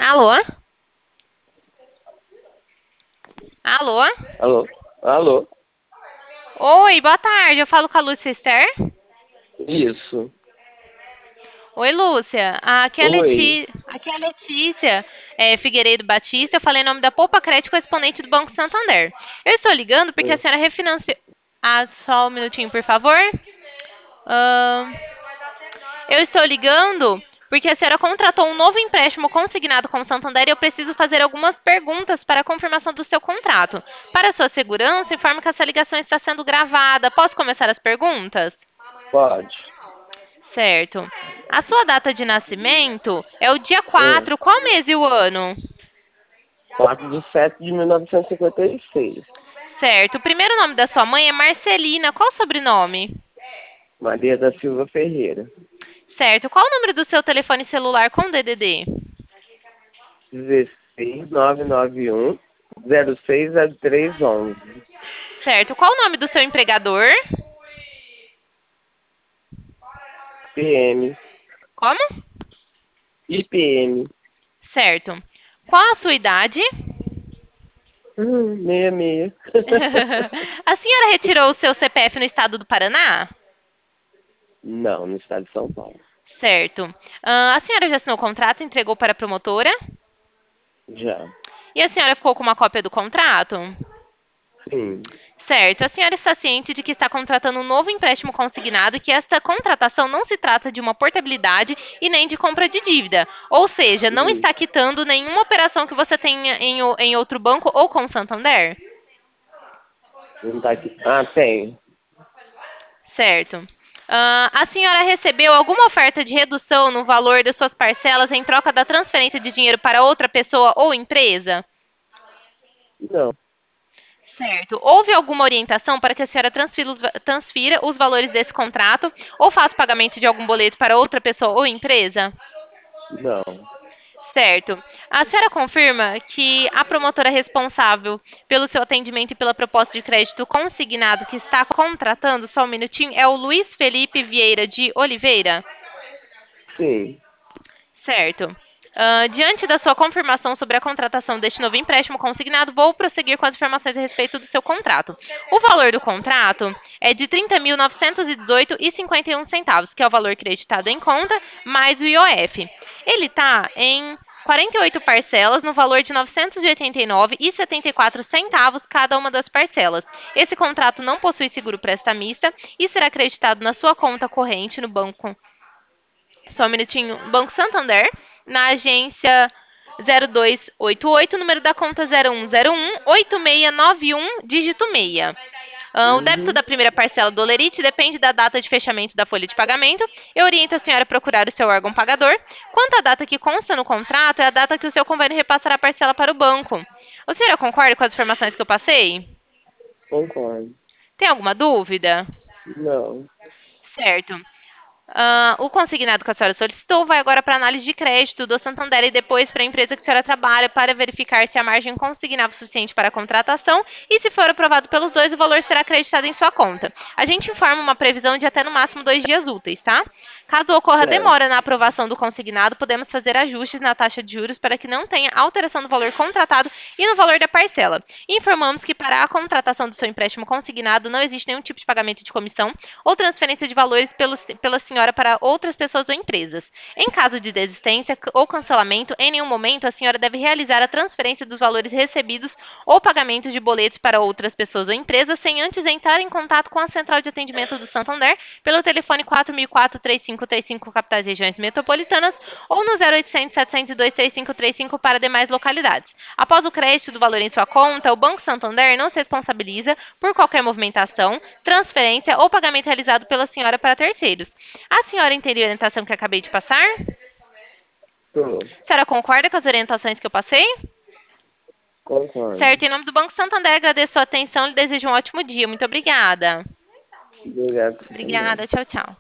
Alô? Alô? Alô? Alô? Oi, boa tarde. Eu falo com a Lúcia Esther. Isso. Oi, Lúcia. Oi. Aqui é a Letícia Figueiredo Batista. Eu falei em nome da Poupa Crédito correspondente do Banco Santander. Eu estou ligando porque a Hum. senhora refinanciou. Ah, só um minutinho, por favor. Ahn, eu estou ligando porque a senhora contratou um novo empréstimo consignado com o Santander e eu preciso fazer algumas perguntas para a confirmação do seu contrato. Para sua segurança, informo que essa ligação está sendo gravada. Posso começar as perguntas? Pode. Certo. A sua data de nascimento é o dia Hum. 4. Qual mês e o ano? 4/7/1956. Certo. O primeiro nome da sua mãe é Marcelina. Qual o sobrenome? Maria da Silva Ferreira. Certo. Qual o número do seu telefone celular com DDD? 16 991 060311. Certo. Qual o nome do seu empregador? PM. Como? IPM. Certo. Qual a sua idade? 66. A senhora retirou o seu CPF no estado do Paraná? Não, no estado de São Paulo. Certo. A senhora já assinou o contrato e entregou para a promotora? Já. E a senhora ficou com uma cópia do contrato? Sim. Certo. A senhora está ciente de que está contratando um novo empréstimo consignado e que esta contratação não se trata de uma portabilidade e nem de compra de dívida. Ou seja, não Hum. está quitando nenhuma operação que você tenha em outro banco ou com o Santander? Não tá aqui. Ah, tem. Certo. A senhora recebeu alguma oferta de redução no valor das suas parcelas em troca da transferência de dinheiro para outra pessoa ou empresa? Não. Certo. Houve alguma orientação para que a senhora transfira os valores desse contrato ou faça o pagamento de algum boleto para outra pessoa ou empresa? Não. Certo. A senhora confirma que a promotora responsável pelo seu atendimento e pela proposta de crédito consignado que está contratando, só um minutinho, é o Luiz Felipe Vieira de Oliveira? Sim. Certo. Diante da sua confirmação sobre a contratação deste novo empréstimo consignado, vou prosseguir com as informações a respeito do seu contrato. O valor do contrato é de R$ 30.918,51, que é o valor creditado em conta, mais o IOF. Ele está em 48 parcelas no valor de R$ 989,74 cada uma das parcelas. Esse contrato não possui seguro prestamista e será acreditado na sua conta corrente no banco. Só um minutinho. Banco Santander, na agência 0288, número da conta 0101-8691, dígito 6. O débito Uhum. da primeira parcela do Olerite depende da data de fechamento da folha de pagamento. Eu oriento a senhora a procurar o seu órgão pagador. Quanto à data que consta no contrato, é a data que o seu convênio repassará a parcela para o banco. A senhora concorda com as informações que eu passei? Concordo. Tem alguma dúvida? Não. Certo. O consignado que a senhora solicitou vai agora para a análise de crédito do Santander e depois para a empresa que a senhora trabalha para verificar se a margem consignável é suficiente para a contratação e, se for aprovado pelos dois, o valor será acreditado em sua conta. A gente informa uma previsão de até no máximo 2 dias úteis, tá? Caso ocorra Certo. demora na aprovação do consignado, podemos fazer ajustes na taxa de juros para que não tenha alteração do valor contratado e no valor da parcela. Informamos que para a contratação do seu empréstimo consignado não existe nenhum tipo de pagamento de comissão ou transferência de valores pela senhora para outras pessoas ou empresas. Em caso de desistência ou cancelamento, em nenhum momento a senhora deve realizar a transferência dos valores recebidos ou pagamento de boletos para outras pessoas ou empresas sem antes entrar em contato com a central de atendimento do Santander pelo telefone 4004-3535, capitais e regiões metropolitanas, ou no 0800 702 6535 para demais localidades. Após o crédito do valor em sua conta, o Banco Santander não se responsabiliza por qualquer movimentação, transferência ou pagamento realizado pela senhora para terceiros. A senhora entendeu a orientação que acabei de passar? Tô. A senhora concorda com as orientações que eu passei? Concordo. Certo, em nome do Banco Santander, agradeço a atenção e desejo um ótimo dia. Muito obrigada. Obrigado por você também. Obrigada, tchau, tchau.